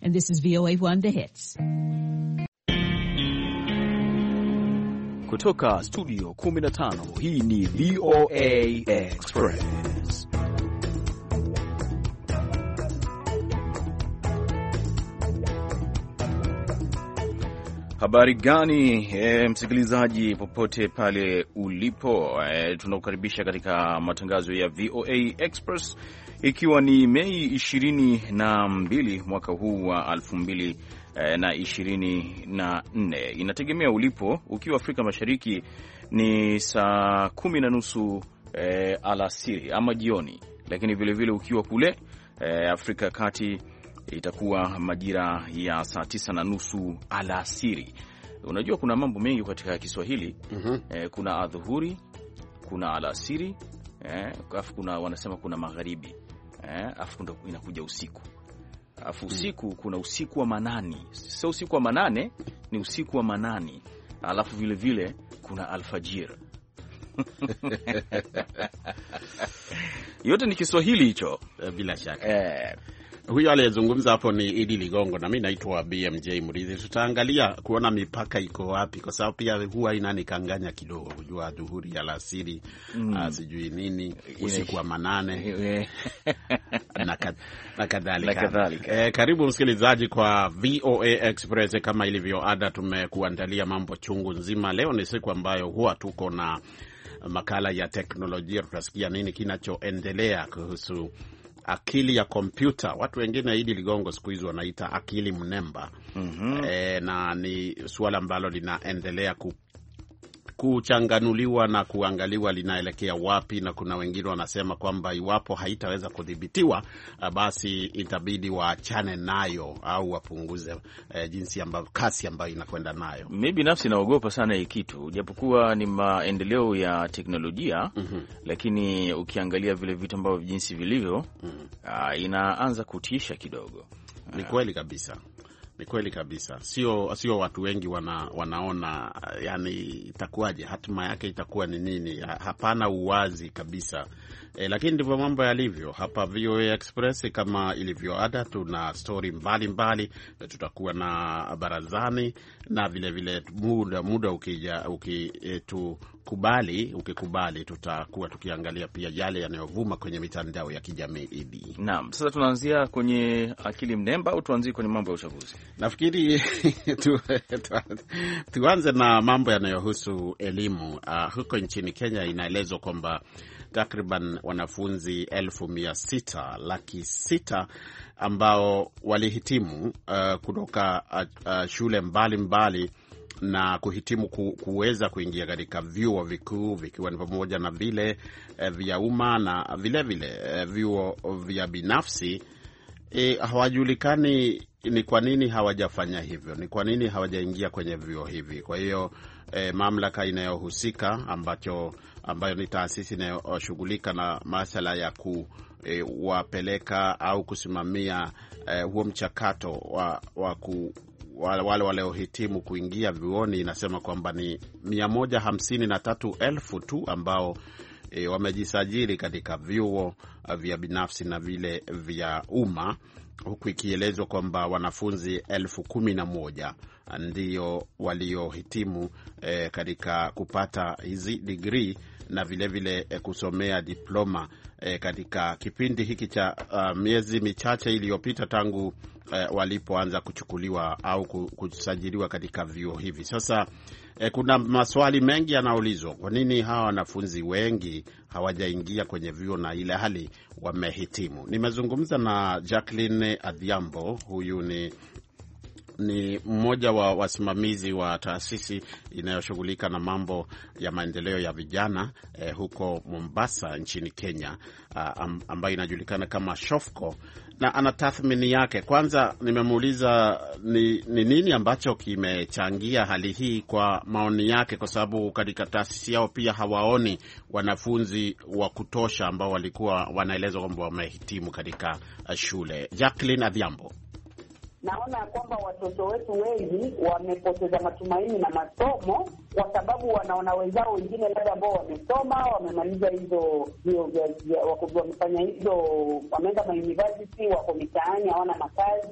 and this is VOA1 The Hits. Kutoka studio 15, hii ni VOA Express. Habari gani msikilizaji popote pale ulipo, tunakukaribisha katika matangazo ya VOA Express ikiwa ni Mei 22 mwaka huu wa 2024. Inategemea ulipo. Ukiwa Afrika Mashariki ni saa 10:30 alasiri ama jioni, lakini vilevile ukiwa kule Afrika ya Kati itakuwa majira ya saa 9:30 alasiri. Unajua kuna mambo mengi katika Kiswahili. Kuna adhuhuri, kuna alasiri, afu kuna wanasema kuna magharibi, afu inakuja usiku. Afu usiku kuna usiku wa manani. Sio usiku wa manane, ni usiku wa manani. Alafu vile vile kuna alfajir. Yote ni Kiswahili hicho bila shaka. Huyo aliyezungumza hapo ni Idi Ligongo na mimi naitwa BMJ Murithi. Tutaangalia kuona mipaka iko wapi, kwa sababu pia huwa inanikanganya kidogo kujua adhuhuri, alasiri, sijui nini, usiku wa manane na kadhalika. Karibu msikilizaji kwa VOA Express. Kama ilivyo ada, tumekuandalia mambo chungu nzima. Leo ni siku ambayo huwa tuko na makala ya teknolojia. Tutasikia nini kinachoendelea kuhusu akili ya kompyuta. Watu wengine Idi Ligongo siku hizo wanaita akili mnemba. Na ni suala ambalo linaendelea kuchanganuliwa na kuangaliwa linaelekea wapi, na kuna wengine wanasema kwamba iwapo haitaweza kudhibitiwa basi itabidi waachane nayo au wapunguze jinsi ambavyo kasi ambayo inakwenda nayo. Mimi binafsi naogopa sana hii kitu, japokuwa ni maendeleo ya teknolojia, lakini ukiangalia vile vitu ambavyo jinsi vilivyo, inaanza kutisha kidogo. Ni kweli kabisa. Ni kweli kabisa. Sio watu wengi wanaona yani itakuwaje, hatima yake itakuwa ni nini. Hapana uwazi kabisa. Lakini ndivyo mambo yalivyo hapa VOA Express. Kama ilivyo ada, tuna story mbalimbali. Tutakuwa na barazani na vile vile muda ukikubali tutakuwa tukiangalia pia yale yanayovuma kwenye mitandao ya kijamii. Idi. Naam, sasa tunaanzia kwenye akili mnemba au tuanzie kwenye mambo ya uchaguzi? Nafikiri tuanze na mambo yanayohusu elimu. Huko nchini Kenya inaelezwa kwamba takriban wanafunzi 600,000 ambao walihitimu kutoka shule mbalimbali na kuhitimu kuweza kuingia katika vyuo vikuu, vikiwa ni pamoja na vile vya umma na vile vile vyuo vya binafsi. Hawajulikani ni kwa nini hawajafanya hivyo, ni kwa nini hawajaingia kwenye vyuo hivi. Kwa hiyo mamlaka inayohusika ambayo ni taasisi inayoshughulika na masuala ya kuwapeleka au kusimamia huo mchakato wale waliohitimu kuingia vyuoni, inasema kwamba ni 153,000 tu ambao wamejisajili katika vyuo vya binafsi na vile vya umma, huku ikielezwa kwamba wanafunzi 11,000 ndio waliohitimu katika kupata hizi degree na vile vile kusomea diploma katika kipindi hiki cha miezi michache iliyopita tangu walipoanza kuchukuliwa au kusajiliwa katika vyuo hivi. Sasa kuna maswali mengi yanaulizwa. Kwa nini hawa wanafunzi wengi hawajaingia kwenye vyuo na ile hali wamehitimu? Nimezungumza na Jacqueline Adhiambo. Huyu ni mmoja wa wasimamizi wa taasisi inayoshughulika na mambo ya maendeleo ya vijana huko Mombasa nchini Kenya, ambayo inajulikana kama Shofco, na ana tathmini yake. Kwanza nimemuuliza ni nini ambacho kimechangia hali hii kwa maoni yake, kwa sababu katika taasisi yao pia hawaoni wanafunzi wa kutosha ambao walikuwa wanaelezwa kwamba wamehitimu katika shule. Jacqueline Adhiambo: naona kwamba watoto wetu wengi wamepoteza matumaini na masomo kwa sababu wanaona wenzao wengine labda ambao wamesoma, wamemaliza hizo wamefanya hizo, wameenda university, wako mitaani, hawana makazi.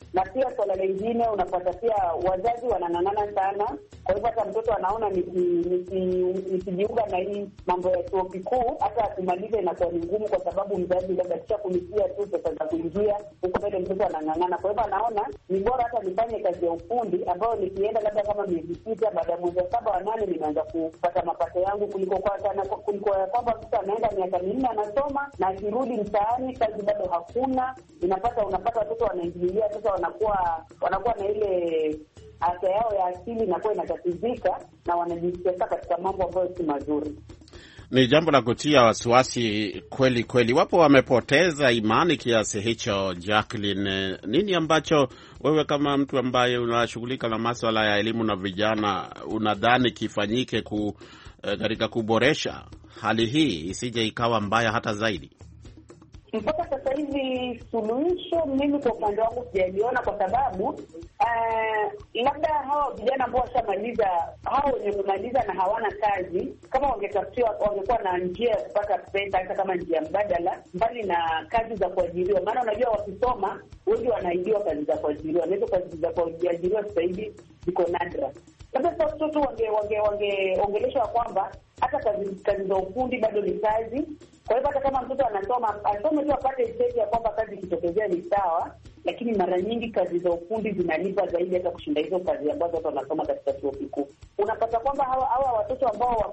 Na pia swala lingine unapata pia wazazi wanang'ang'ana sana. Kwa hivyo hata mtoto anaona nisijiunga na hii mambo ya chuo kikuu, hata akumaliza inakuwa ni ngumu, kwa sababu mzazi labda kisha kulipia tu pesa za kuingia huko mbele, mtoto anang'ang'ana. Kwa hivyo anaona ni bora hata nifanye kazi ya ufundi ambayo nikienda labda kama miezi 6, baada ya mwezi 7 wa 8 nimeanza kupata mapato yangu, kuliko kwamba mtu anaenda miaka 4 anasoma na akirudi mtaani kazi bado hakuna. Unapata watoto wanaingilia sasa, wanakuwa na ile afya yao ya akili inakuwa inatatizika na wanajisikia katika mambo ambayo si mazuri. Ni jambo la kutia wasiwasi kweli kweli. Wapo wamepoteza imani kiasi hicho. Jacqueline, nini ambacho wewe kama mtu ambaye unashughulika na masuala ya elimu na vijana unadhani kifanyike katika kuboresha hali hii isije ikawa mbaya hata zaidi? Mpaka sasa hivi suluhisho mimi kwa upande wangu sijaliona, kwa sababu labda hao vijana ambao washamaliza, hao wenye kumaliza na hawana kazi, kama wangekuwa na njia ya kupata pesa, hata kama njia mbadala mbali na kazi za kuajiriwa. Maana unajua wakisoma wengi wanaidiwa kazi za kuajiriwa, na hizo kazi za kuajiriwa sasa hivi ziko nadra. Labda sasa watoto wangeongeleshwa kwamba hata kazi za ufundi bado ni kazi. Kwa hivyo hata kama mtoto asome tu apate cheti ya kwamba kazi ikitokezea ni sawa, lakini mara nyingi kazi za ufundi zinalipa zaidi hata kushinda hizo kazi ambazo watu wanasoma katika chuo kikuu. Unapata kwamba hawa watoto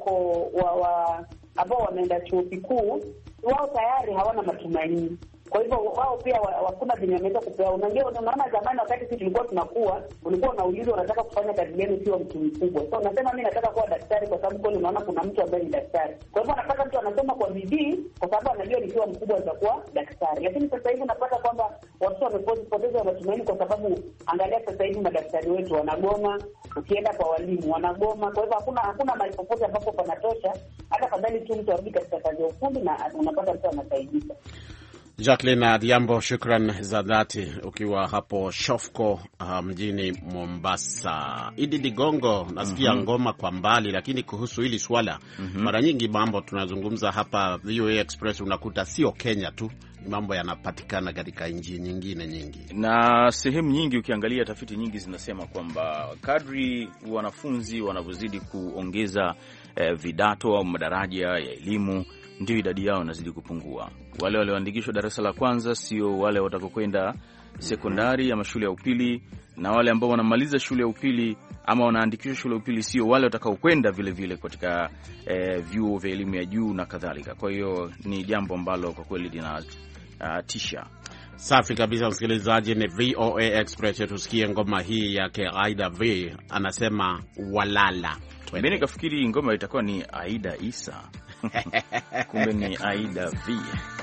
ambao wameenda chuo kikuu, wao tayari hawana matumaini. Kwa hivyo wao pia hakuna venye wameweza kupewa. Unaona zamani wakati sisi tulikuwa tunakuwa, ulikuwa unaulizwa unataka kufanya kazi gani ukiwa mtu mkubwa. So unasema mimi nataka kuwa daktari, kwa sababu kweli unaona kuna mtu ambaye ni daktari. Kwa hivyo anapata mtu anasoma kwa bidii kwa sababu anajua nikiwa mkubwa nitakuwa daktari. Lakini sasa hivi unapata kwamba watoto wamepoteza matumaini, kwa sababu angalia sasa hivi madaktari wetu wanagoma, ukienda kwa walimu wanagoma. Kwa hivyo hakuna mahali popote ambapo panatosha. Hata fadhali tu mtu arudi katika kazi ya ufundi na unapata mtu anasaidika. Jacqueline Adhiambo, shukran za dhati ukiwa hapo Shofco mjini Mombasa. Idi Ligongo, nasikia ngoma kwa mbali, lakini kuhusu hili swala mara nyingi mambo tunazungumza hapa VOA Express unakuta sio Kenya tu, mambo yanapatikana katika nchi nyingine nyingi na sehemu nyingi. Ukiangalia tafiti nyingi zinasema kwamba kadri wanafunzi wanavyozidi kuongeza vidato au madaraja ya elimu, ndio idadi yao inazidi kupungua. Wale walioandikishwa darasa la kwanza sio wale watakokwenda sekondari ama shule ya upili, na wale ambao wanamaliza shule ya upili ama wanaandikishwa shule ya upili sio wale watakaokwenda vile vile katika vyuo vya elimu ya juu na kadhalika. Kwa hiyo ni jambo ambalo kwa kweli linatisha. Safi kabisa, msikilizaji, ni VOA Express. Tusikie ngoma hii yake Aida V, anasema walala. Mimi nikafikiri ngoma itakuwa ni Aida Isa. Kumbe ni Aida V.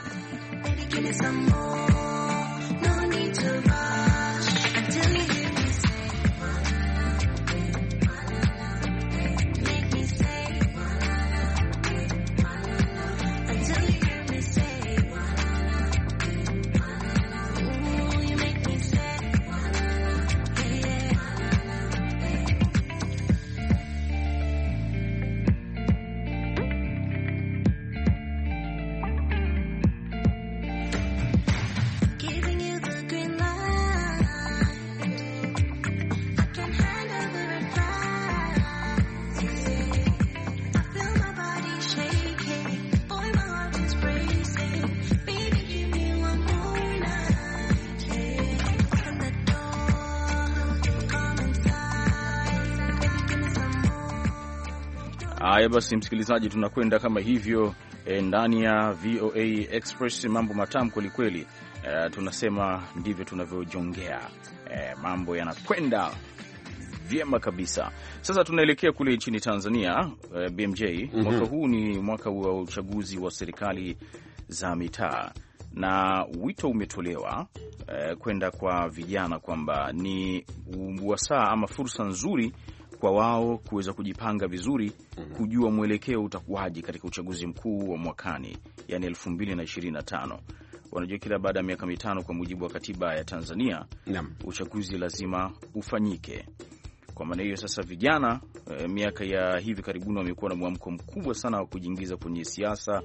Haya basi, msikilizaji, tunakwenda kama hivyo ndani ya VOA Express. Mambo matamu kweli kweli, tunasema ndivyo tunavyojongea. Mambo yanakwenda vyema kabisa. Sasa tunaelekea kule nchini Tanzania. BMJ, mwaka huu ni mwaka wa uchaguzi wa serikali za mitaa, na wito umetolewa kwenda kwa vijana kwamba ni wasaa ama fursa nzuri kwa wao kuweza kujipanga vizuri, kujua mwelekeo utakuwaje katika uchaguzi mkuu wa mwakani, yani 2025. Wanajua kila baada ya miaka 5 kwa mujibu wa katiba ya Tanzania, uchaguzi lazima ufanyike. Kwa maana hiyo sasa vijana miaka ya hivi karibuni wamekuwa na mwamko mkubwa sana wa kujiingiza kwenye siasa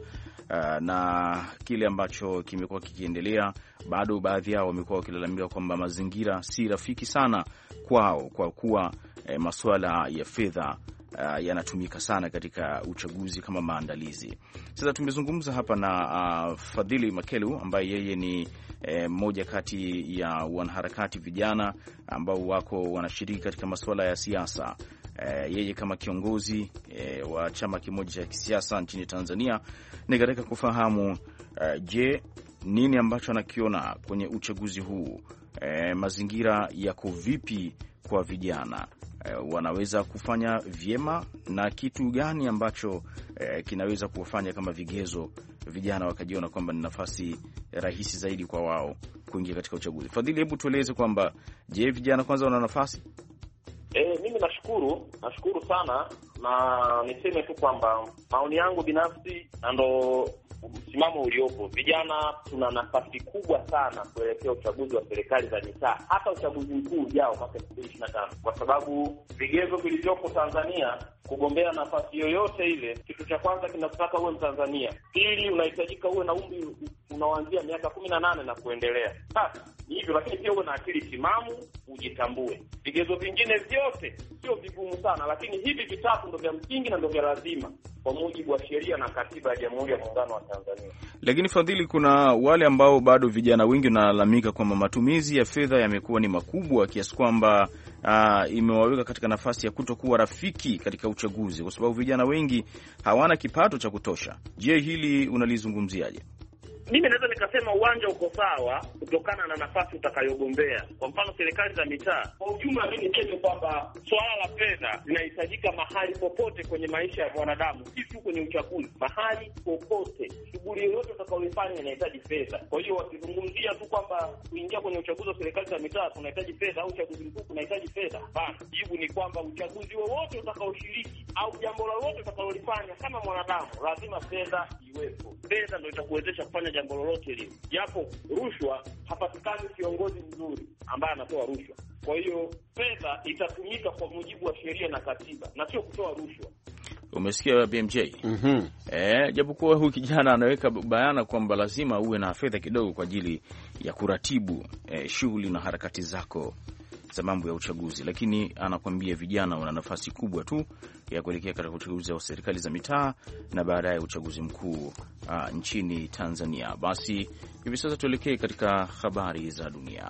na kile ambacho kimekuwa kikiendelea, bado baadhi yao wamekuwa wakilalamika kwamba mazingira si rafiki sana kwao, kwa kuwa masuala ya fedha yanatumika sana katika uchaguzi kama maandalizi. Sasa tumezungumza hapa na Fadhili Makelu ambaye yeye ni mmoja kati ya wanaharakati vijana ambao wanashiriki katika masuala ya siasa. Yeye kama kiongozi wa chama kimoja cha kisiasa nchini Tanzania ni katika kufahamu je, nini ambacho anakiona kwenye uchaguzi huu, mazingira yako vipi kwa vijana, wanaweza kufanya vyema na kitu gani ambacho kinaweza kuwafanya kama vigezo vijana wakajiona kwamba ni nafasi rahisi zaidi kwa wao kuingia katika uchaguzi. Fadhili, hebu tueleze kwamba je, vijana kwanza wana nafasi? Mimi nashukuru sana, na niseme tu kwamba maoni yangu binafsi na ndo msimamo uliopo, vijana tuna nafasi kubwa sana kuelekea uchaguzi wa serikali za mitaa, hata uchaguzi mkuu ujao mwaka 2025, kwa sababu vigezo vilivyopo Tanzania kugombea nafasi yoyote ile, kitu cha kwanza kinataka uwe Mtanzania. Pili, unahitajika uwe na umri unaoanzia miaka 18 na kuendelea. Sasa hivyo, lakini pia uwe na akili timamu, ujitambue. Vigezo vingine vyote sio vigumu sana, lakini hivi vitatu ndio vya msingi na ndio vya lazima kwa mujibu wa sheria na katiba ya Jamhuri ya Muungano wa Tanzania. Lakini Fadhili, kuna wale ambao bado vijana wengi wanalalamika kwamba matumizi ya fedha yamekuwa ni makubwa kiasi kwamba imewaweka katika nafasi ya kutokuwa rafiki katika uchaguzi, kwa sababu vijana wengi hawana kipato cha kutosha. Je, hili unalizungumziaje? Mimi naweza nikasema uwanja uko sawa kutokana na nafasi utakayogombea. Kwa mfano, serikali za mitaa kwa ujumla, mimi niseme kwamba swala la fedha linahitajika mahali popote kwenye maisha ya mwanadamu, si tu kwenye uchaguzi. Mahali popote, shughuli yoyote utakayoifanya inahitaji fedha. Kwa hiyo wakizungumzia tu kwamba kuingia kwenye uchaguzi wa serikali za mitaa kunahitaji fedha au uchaguzi mkuu kunahitaji fedha, hapana. Jibu ni kwamba uchaguzi wowote utakaoshiriki au jambo lolote utakalolifanya kama mwanadamu, lazima fedha iwepo. Fedha ndio itakuwezesha kufanya jambo lolote lile. Japo rushwa, hapatikani kiongozi mzuri ambaye anatoa rushwa. Kwa hiyo fedha itatumika kwa mujibu wa sheria na katiba na sio kutoa rushwa. Umesikia BMJ? Japokuwa huyu kijana anaweka bayana kwamba lazima uwe na fedha kidogo kwa ajili ya kuratibu shughuli na harakati zako za mambo ya uchaguzi, lakini anakuambia vijana wana nafasi kubwa tu ya kuelekea katika uchaguzi wa serikali za mitaa na baadaye uchaguzi mkuu nchini Tanzania. Basi hivi sasa tuelekee katika habari za dunia.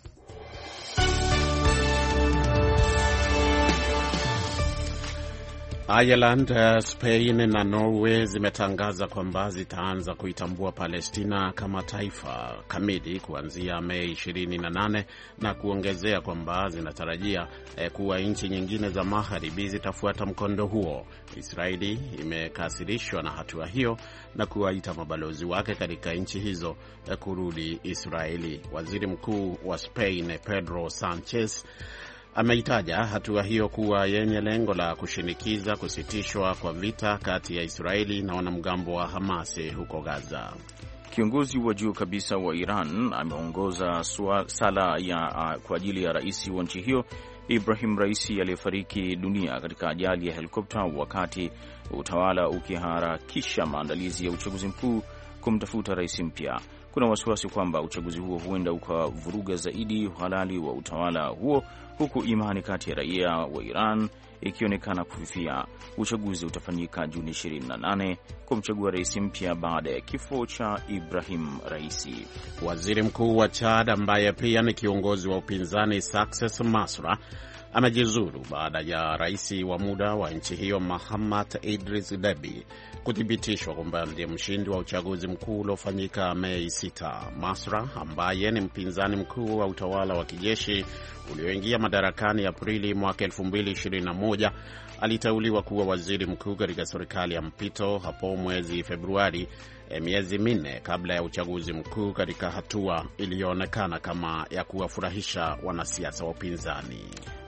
Ireland, Spain na Norway zimetangaza kwamba zitaanza kuitambua Palestina kama taifa kamili kuanzia Mei 28 na kuongezea kwamba zinatarajia kuwa nchi nyingine za magharibi zitafuata mkondo huo. Israeli imekasirishwa na hatua hiyo na kuwaita mabalozi wake katika nchi hizo kurudi Israeli. Waziri Mkuu wa Spain, Pedro Sanchez, ameitaja hatua hiyo kuwa yenye lengo la kushinikiza kusitishwa kwa vita kati ya Israeli na wanamgambo wa Hamasi huko Gaza. Kiongozi wa juu kabisa wa Iran ameongoza sala kwa ajili ya rais wa nchi hiyo Ibrahim Raisi aliyefariki dunia katika ajali ya helikopta, wakati utawala ukiharakisha maandalizi ya uchaguzi mkuu kumtafuta rais mpya. Kuna wasiwasi kwamba uchaguzi huo huenda ukavuruga zaidi uhalali wa utawala huo, huku imani kati ya raia wa Iran ikionekana kufifia. Uchaguzi utafanyika Juni 28 kumchagua rais mpya baada ya kifo cha Ibrahim Raisi. Waziri Mkuu wa Chad ambaye pia ni kiongozi wa upinzani Success Masra amejizuru baada ya rais wa muda wa nchi hiyo Mahamat Idris Deby kuthibitishwa kwamba ndiye mshindi wa uchaguzi mkuu uliofanyika Mei 6. Masra ambaye ni mpinzani mkuu wa utawala wa kijeshi ulioingia madarakani Aprili mwaka 2021 aliteuliwa kuwa waziri mkuu katika serikali ya mpito hapo mwezi Februari, miezi minne kabla ya uchaguzi mkuu, katika hatua iliyoonekana kama ya kuwafurahisha wanasiasa wa upinzani.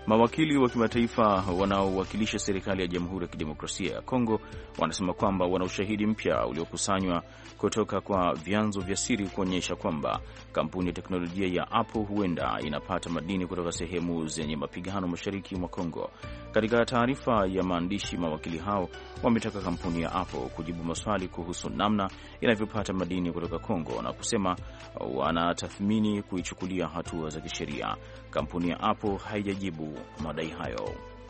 Mawakili wa kimataifa wanaowakilisha serikali ya Jamhuri ya Kidemokrasia ya Kongo wanasema kwamba wana ushahidi mpya uliokusanywa kutoka kwa vyanzo vya siri kuonyesha kwamba kampuni ya teknolojia ya Apple huenda inapata madini kutoka sehemu zenye mapigano mashariki mwa Kongo. Katika taarifa ya maandishi, mawakili hao wametaka kampuni ya Apple kujibu maswali kuhusu namna inavyopata madini kutoka Kongo na kusema wanatathmini kuichukulia hatua za kisheria. Kampuni ya Apple haijajibu madai hayo.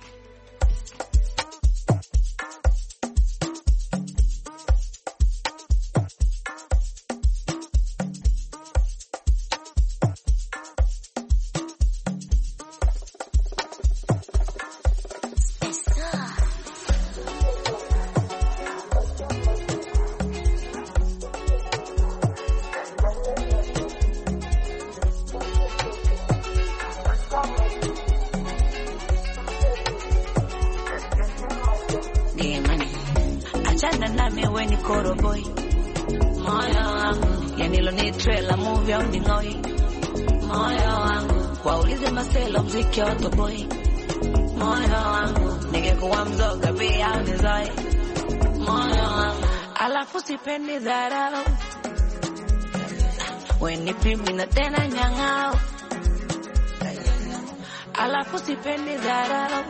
Alafu sipendi dharau, weni pimbi na tena nyang'ao. Alafu sipendi dharau,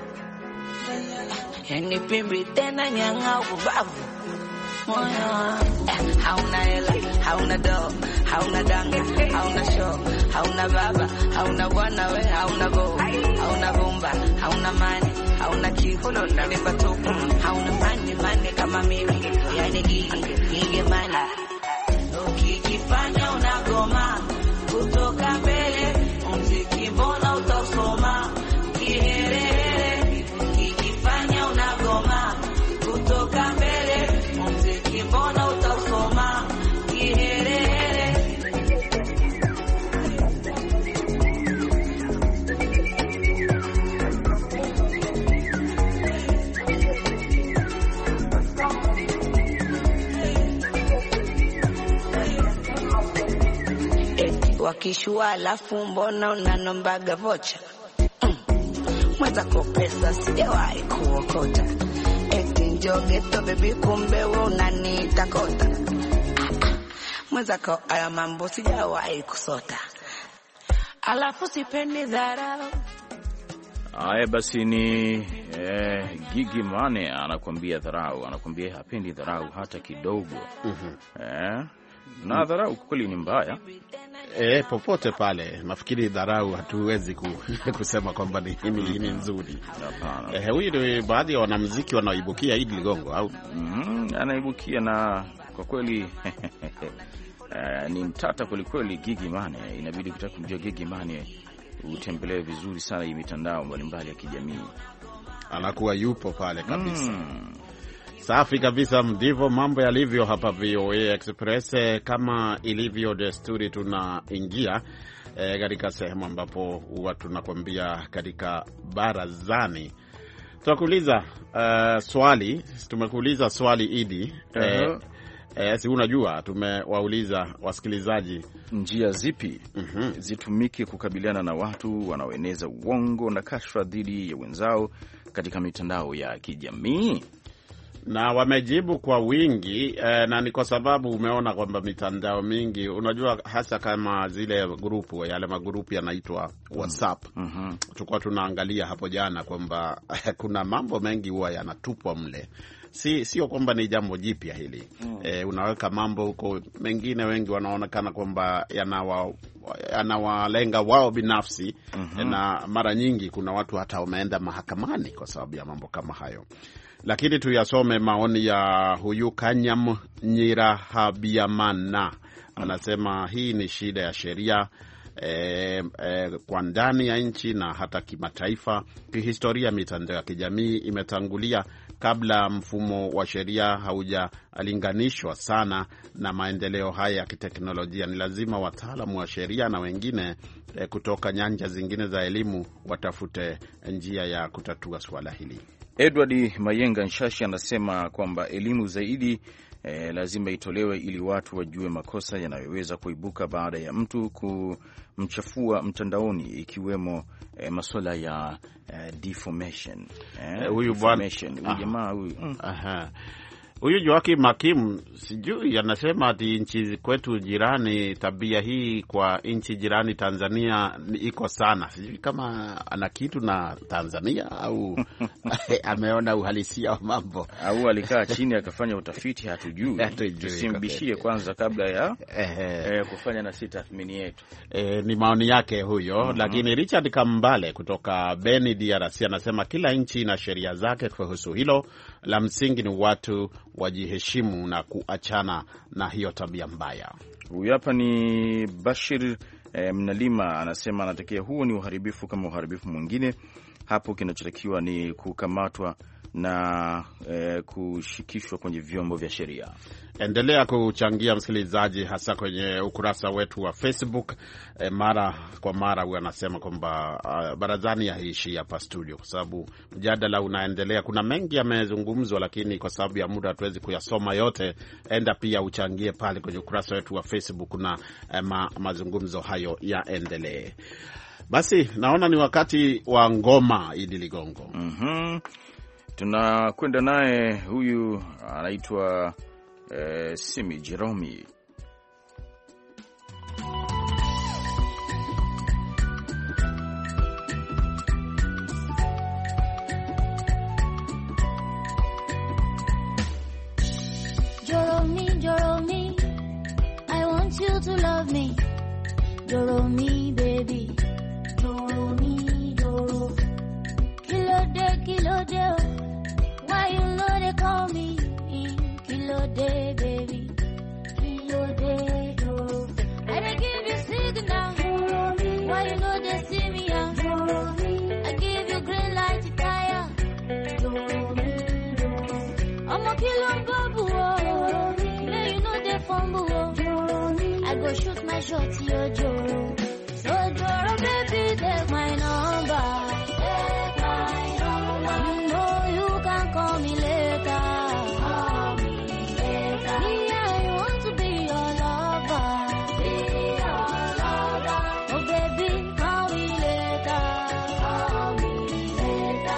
weni pimbi tena nyang'ao kubavu. Moyo wangu hauna hela, hauna do, hauna danga, hauna show, hauna baba, hauna bwana we, hauna go, hauna bomba, hauna mani, hauna kifuno na mipatupu, hauna mani kama mimi, yani gigi mani. Ukijifanya unagoma kutoka mbele, muziki mbona utasoma kiherehere. Ukijifanya unagoma kutoka mbele, muziki mbona utasoma kiherehere. Wakishua alafu mbona unanombaga vocha? Mwenzako pesa sijawahi kuokota. Eti njogeto baby kumbe wewe unaniita kota. Mwenzako haya mambo sijawahi kusota. Alafu sipendi dharau. Haya basi ni Gigi Mane anakuambia dharau, anakuambia hapendi dharau hata kidogo. Na dharau kweli ni mbaya. Popote pale nafikiri dharau hatuwezi kusema kwamba ni nzuri. Hapana. Huyu ni baadhi ya wanamuziki wanaoibukia Idi Ligongo au anaibukia, na kwa kweli ni mtata kweli Gigi Mane. Inabidi kutaka kumjua Gigi Mane utembelee vizuri sana hii mitandao mbalimbali ya kijamii. Anakuwa yupo pale kabisa. Safi kabisa, ndivyo mambo yalivyo hapa VOA Express. Kama ilivyo desturi, tunaingia katika sehemu ambapo huwa tunakwambia katika barazani. Tunakuuliza swali, tumekuuliza swali Idi. Si unajua tumewauliza wasikilizaji njia zipi zitumike kukabiliana na watu wanaoeneza uongo na kashfa dhidi ya wenzao katika mitandao ya kijamii. Na wamejibu kwa wingi, na ni kwa sababu umeona kwamba mitandao mingi, unajua hasa kama zile grupu, yale magrupu yanaitwa WhatsApp. Tulikuwa tunaangalia hapo jana kwamba kuna mambo mengi huwa yanatupwa mle. Sio kwamba ni jambo jipya hili. Unaweka mambo huko, mengine wengi wanaonekana kwamba yanawalenga wao binafsi. Na mara nyingi kuna watu hata wameenda mahakamani kwa sababu ya mambo kama hayo. Lakini tuyasome maoni ya huyu Kanyam Nyirahabiamana. Anasema hii ni shida ya sheria kwa ndani ya nchi na hata kimataifa. Kihistoria, mitandao ya kijamii imetangulia kabla mfumo wa sheria haujalinganishwa sana na maendeleo haya ya kiteknolojia. Ni lazima wataalamu wa sheria na wengine kutoka nyanja zingine za elimu watafute njia ya kutatua swala hili. Edward Mayenga Nshashi anasema kwamba elimu zaidi lazima itolewe ili watu wajue makosa yanayoweza kuibuka baada ya mtu kumchafua mtandaoni, ikiwemo masuala ya defamation. Huyu jamaa huyu huyu Joakim Hakim, sijui anasema ati nchi kwetu jirani, tabia hii kwa nchi jirani Tanzania iko sana. Sijui kama ana kitu na Tanzania au ameona uhalisia wa mambo, au alikaa chini akafanya utafiti, hatujui. Tusimbishie kwanza kabla ya kufanya na sisi tathmini yetu. Ni maoni yake huyo. Lakini Richard Kambale kutoka Beni, DRC, anasema kila nchi ina sheria zake kuhusu hilo. La msingi ni watu wajiheshimu na kuachana na hiyo tabia mbaya. Huyu hapa ni Bashir Mnalima, anasema anatakia huo ni uharibifu kama uharibifu mwingine. Hapo kinachotakiwa ni kukamatwa na kushikishwa kwenye vyombo vya sheria. Endelea kuchangia msikilizaji, hasa kwenye ukurasa wetu wa Facebook. Mara kwa mara huwa anasema kwamba barazani haiishi hapa studio, kwa sababu mjadala unaendelea. Kuna mengi yamezungumzwa, lakini kwa sababu ya muda hatuwezi kuyasoma yote. Enda pia uchangie pale kwenye ukurasa wetu wa Facebook na mazungumzo hayo yaendelee. Basi naona ni wakati wa ngoma, Idi Ligongo. Tunakwenda naye, huyu anaitwa Simi Jeromi. Jeromi, I want you to love me. Jeromi, baby. Jeromi, Joro. Kilo de, why you know they call me Kilo de, baby. Kilo de, Joro. I dey give you signal, why you know they see me out. I give you green light to fire. Jeromi, Joro. I'm a kilo babu, yeah, you know they fumble. I go shoot my shot, yo, Joro. So Joro, baby, take my number. Call me later. Call me later. Yeah, I want to be your lover. Be your lover. Oh baby, call me later. Call me later.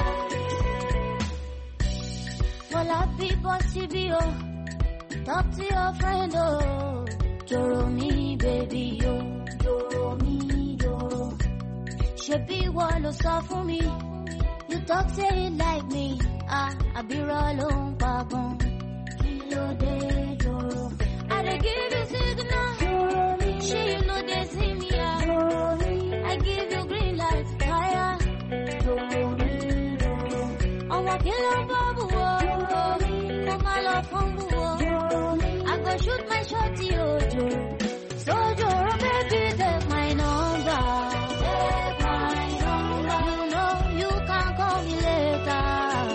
Well, happy possible. Talk to your friend, oh. Jeromi, baby, oh. Jeromi, Joro. Shebi walo so for me. You talk say it like me. I be rolling, pardon. Kilo de, Joro. I dey give you signal. She, you know they see me out. I give you green light, fire. Joro, Joro. I'm a killer, babu. I'm a love humble. I go shoot my shot, yo, Joro. So Joro, baby, take my number. Take my number. You know you can call me later.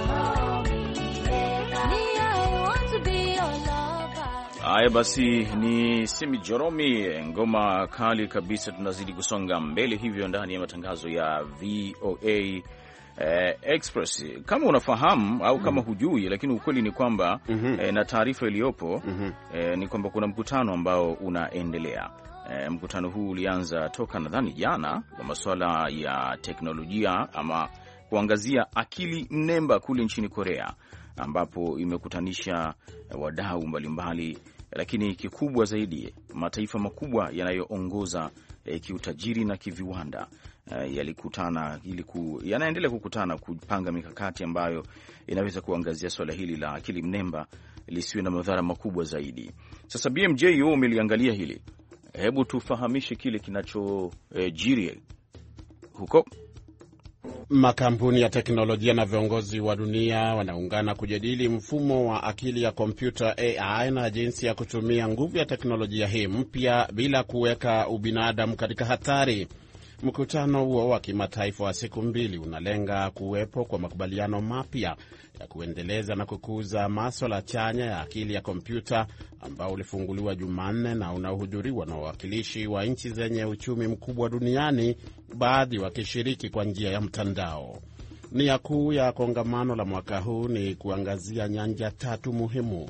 Haya basi, ni Simi Jeromi, ngoma kali kabisa. Tunazidi kusonga mbele hivyo ndani ya matangazo ya VOA Express. Kama unafahamu au kama hujui, lakini ukweli ni kwamba na taarifa iliyopo ni kwamba kuna mkutano ambao unaendelea. Mkutano huu ulianza toka nadhani jana, kwa masuala ya teknolojia ama kuangazia akili mnemba kule nchini Korea, ambapo imekutanisha wadau mbalimbali, lakini kikubwa zaidi mataifa makubwa yanayoongoza kiutajiri na kiviwanda yalikutana yanaendelea kukutana kupanga mikakati ambayo inaweza kuangazia swala hili la akili mnemba lisiwe na madhara makubwa zaidi. Sasa BMJ umeliangalia hili, hebu tufahamishe kile kinachojiri huko. Makampuni ya teknolojia na viongozi wa dunia wanaungana kujadili mfumo wa akili ya kompyuta AI na jinsi ya kutumia nguvu ya teknolojia hii mpya bila kuweka ubinadamu katika hatari. Mkutano huo wa kimataifa wa siku mbili unalenga kuwepo kwa makubaliano mapya ya kuendeleza na kukuza masuala chanya ya akili ya kompyuta ambao ulifunguliwa Jumanne na unahudhuriwa na wawakilishi wa nchi zenye uchumi mkubwa duniani, baadhi wakishiriki kwa njia ya mtandao. Nia kuu ya kongamano la mwaka huu ni kuangazia nyanja tatu muhimu: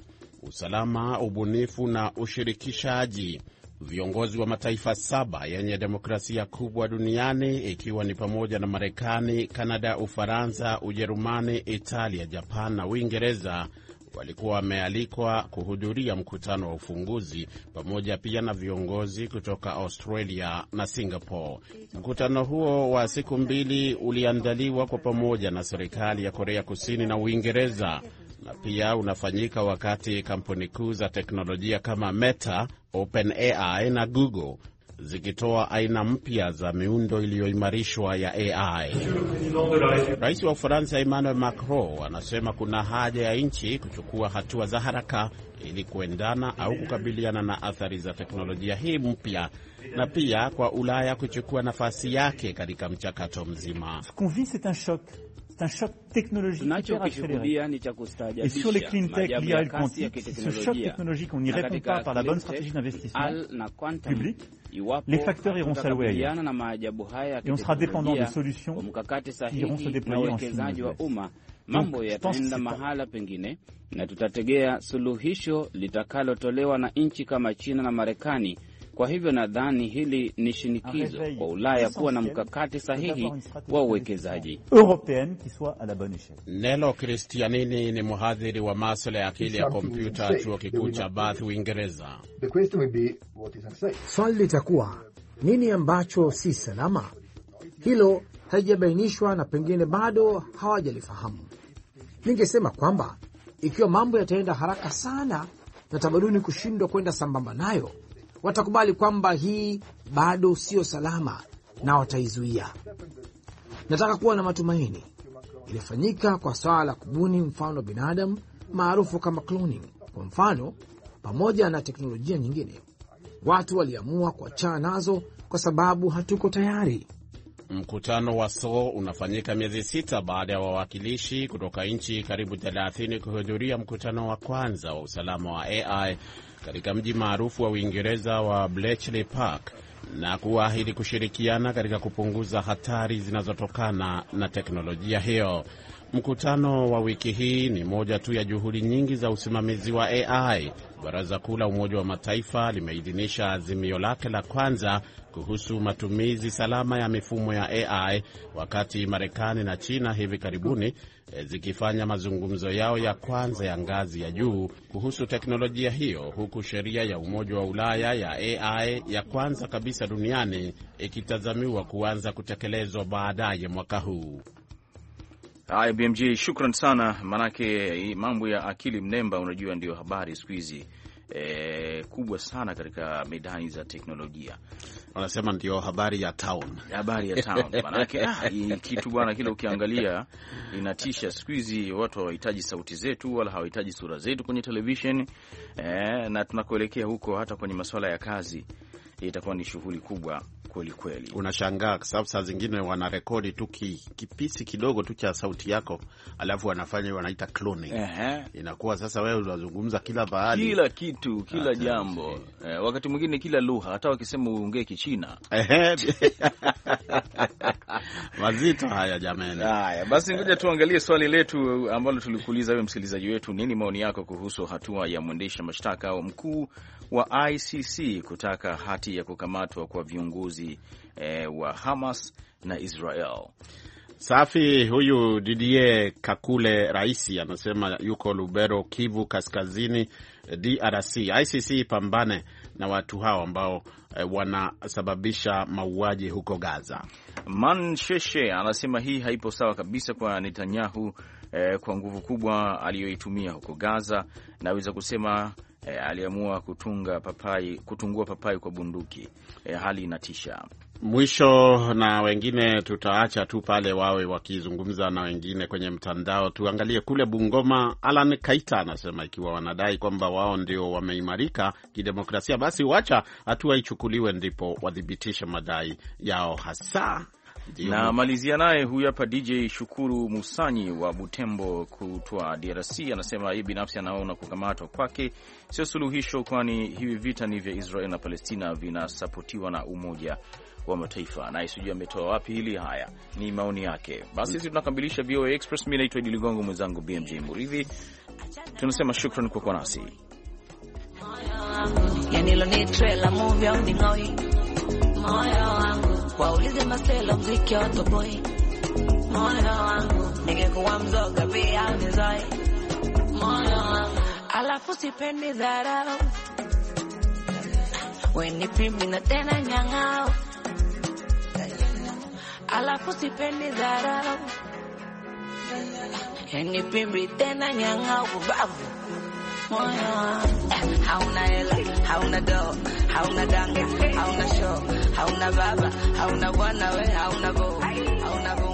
usalama, ubunifu na ushirikishaji. Viongozi wa mataifa 7 yenye demokrasia kubwa duniani, ikiwa ni pamoja na Marekani, Kanada, Ufaransa, Ujerumani, Italia, Japan na Uingereza, walikuwa wamealikwa kuhudhuria mkutano wa ufunguzi, pamoja pia na viongozi kutoka Australia na Singapore. Mkutano huo wa siku 2 uliandaliwa kwa pamoja na serikali ya Korea Kusini na Uingereza, na pia unafanyika wakati kampuni kuu za teknolojia kama Meta, OpenAI na Google zikitoa aina mpya za miundo iliyoimarishwa ya AI. Rais wa Ufaransa Emmanuel Macron anasema kuna haja ya nchi kuchukua hatua za haraka ili kuendana au kukabiliana na athari za teknolojia hii mpya, na pia kwa Ulaya kuchukua nafasi yake katika mchakato mzima. Tunachokishuhudia ni cha kustaajabisha. Et sur les clean tech, l'IA et le quantique, ce choc technologique, on n'y répond pas par la bonne stratégie d'investissement public, les facteurs iront s'allouer ailleurs. Et on sera dépendant de solutions qui iront se déployer en Chine. Mambo yataenda mahala pengine na tutategea suluhisho litakalotolewa na nchi kama China na Marekani. Kwa hivyo nadhani hili ni shinikizo kwa Ulaya kuwa na mkakati sahihi wa uwekezaji. Nelo Christianini ni mhadhiri wa masuala ya akili ya kompyuta chuo kikuu cha Bath, Uingereza. Swali litakuwa nini ambacho si salama? Hilo halijabainishwa na pengine bado hawajalifahamu. Ningesema kwamba ikiwa mambo yataenda haraka sana na tamaduni kushindwa kwenda sambamba nayo, watakubali kwamba hii bado sio salama na wataizuia. Nataka kuwa na matumaini. Ilifanyika kwa swala la kubuni mfano binadamu maarufu kama cloning. Kwa mfano, pamoja na teknolojia nyingine, watu waliamua kuachana nazo kwa sababu hatuko tayari. Mkutano wa Seoul unafanyika miezi 6 baada ya wawakilishi kutoka nchi karibu 30 kuhudhuria mkutano wa kwanza wa usalama wa AI katika mji maarufu wa Uingereza wa Bletchley Park, na kuahidi kushirikiana katika kupunguza hatari zinazotokana na teknolojia hiyo. Mkutano wa wiki hii ni moja tu ya juhudi nyingi za usimamizi wa AI. Baraza Kuu la Umoja wa Mataifa limeidhinisha azimio lake la kwanza kuhusu matumizi salama ya mifumo ya AI, wakati Marekani na China hivi karibuni zikifanya mazungumzo yao ya kwanza ya ngazi ya juu kuhusu teknolojia hiyo, huku sheria ya Umoja wa Ulaya ya AI ya kwanza kabisa duniani ikitazamiwa kuanza kutekelezwa baadaye mwaka huu. Haya, BMJ, shukran sana, manake mambo ya akili mnemba unajua ndio habari siku hizi kubwa sana katika medani za teknolojia. Wanasema ndio habari ya town. Habari ya town. Manake kitu bwana, kile ukiangalia inatisha. Siku hizi watu hawahitaji sauti zetu wala hawahitaji sura zetu kwenye television, na tunakoelekea huko hata kwenye masuala ya kazi itakuwa ni shughuli kubwa kweli kweli. Unashangaa kwa sababu saa zingine wanarekodi tu kipisi kidogo tu cha sauti yako, alafu wanafanya wanaita cloning. Inakuwa sasa wewe unazungumza kila bahali, kila kitu, kila jambo. Wakati mwingine kila lugha, hata wakisema uongee Kichina. Mazito haya jamani. Haya, basi ngoja tuangalie swali letu ambalo tulikuuliza wewe msikilizaji wetu. Nini maoni yako kuhusu hatua ya mwendesha mashtaka au mkuu wa ICC kutaka hati ya kukamatwa kwa viongozi wa Hamas na Israel? Safi. Huyu Didier Kakule Raisi anasema yuko Lubero, Kivu Kaskazini, DRC. ICC pambane na watu hao ambao wanasababisha mauaji huko Gaza. Mansheshe anasema hii haipo sawa kabisa kwa Netanyahu kwa nguvu kubwa aliyoitumia huko Gaza. Naweza kusema aliamua kutungua papai kwa bunduki. Hali inatisha. Mwisho na wengine tutaacha tu pale wawe wakizungumza na wengine kwenye mtandao. Tuangalie kule Bungoma. Alan Kaita anasema ikiwa wanadai kwamba wao ndio wameimarika kidemokrasia, basi wacha hatua ichukuliwe ndipo wadhibitishe madai yao hasa. Na malizia naye huyu hapa DJ Shukuru Musanyi wa Butembo kutoa DRC, anasema yeye binafsi anaona kukamatwa kwake sio suluhisho, kwani hivi vita ni vya Israel na Palestina, vinasapotiwa na Umoja wa Mataifa. Na isijui ametoa wapi hili. Haya ni maoni yake. Basi sisi tunakamilisha VOA Express. Mimi naitwa Idi Ligongo, mwenzangu BMJ Muridhi. Tunasema shukran kwa kuwa nasi. wangu, yani lo ni trailer movie au ni ngoi. Moyo wangu, waulize maselo mziki otoboi. Moyo wangu, ningekuwa mzoga pia au nizoi. Moyo wangu, alafu sipendi dharau. Weni pimbi na tena nyang'ao. Alafu sipendi dharau. Weni pimbi tena nyang'ao kubavu. Moyo wangu, hauna hela, hauna do, hauna dange, hauna show, hauna baba, hauna bwana we, hauna bo, hauna bo.